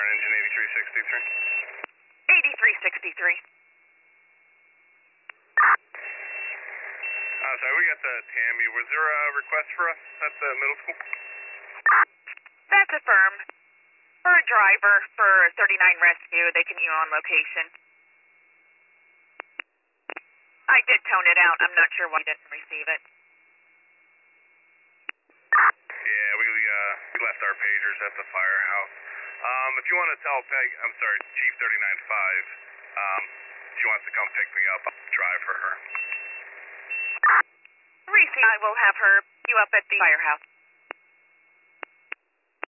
Warren, engine 8363. 8363. Sorry, we got the Tammy. Was there a request for us at the middle school? That's a firm. For a driver for 39 Rescue, they can on location. I did tone it out. I'm not sure why I didn't receive it. Yeah, we left our pagers at the firehouse. If you want to tell Peg, I'm sorry, Chief 39-5, she wants to come pick me up, I'll drive for her. Reese, I will have her you up at the firehouse.